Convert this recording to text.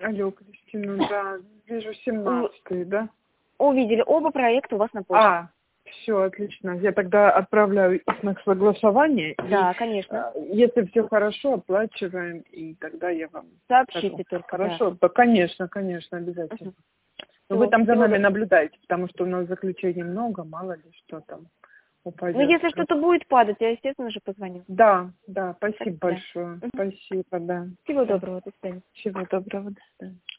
Алло, Кристина, да, вижу 17-й, да? Увидели, оба проекта у вас на почте. Все, отлично. Я тогда отправляю их на согласование. Да, и, конечно. Если все хорошо, оплачиваем, и тогда я вам Сообщите скажу. только. Хорошо, да. да, конечно, обязательно. Но вы там за нами наблюдаете, потому что у нас заключений много, мало ли что там упадет. Ну, если что-то будет падать, я, естественно же, позвоню. Да, спасибо большое. Спасибо, да. Всего доброго, до свидания. Всего доброго, до свидания.